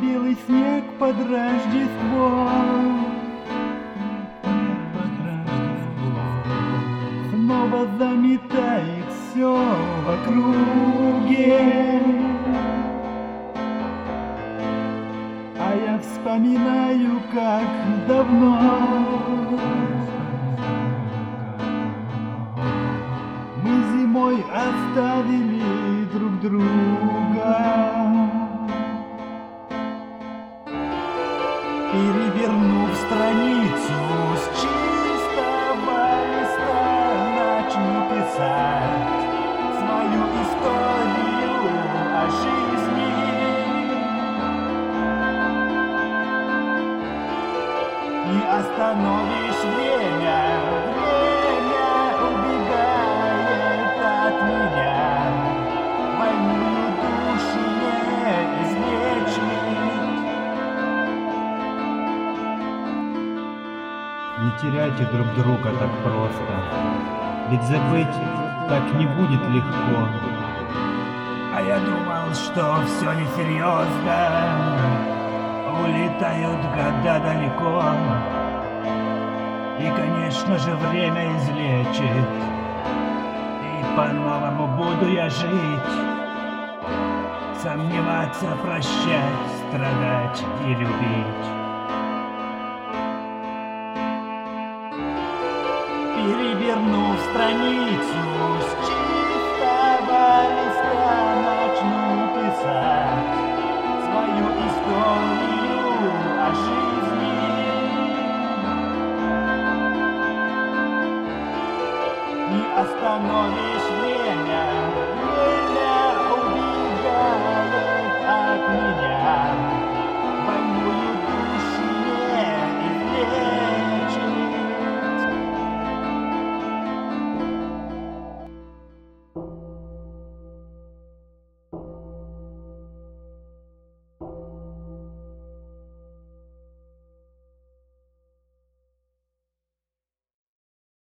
белый снег под Рождество. Снова заметает все в округе, а я вспоминаю, как давно мы зимой оставили друг друга. Перевернув страницу с чистого листа, начну писать свою историю о жизни. Не остановишь время, время убегает от меня. Больную душу не излечить. Не теряйте друг друга так просто, ведь забыть так не будет легко. А я думал, что все несерьезно, улетают года далеко. И, конечно же, время излечит, и по-новому буду я жить. Сомневаться, прощать, страдать и любить. Перевернув страницу с чистого листа, начну писать свою историю о жизни. Не остановишь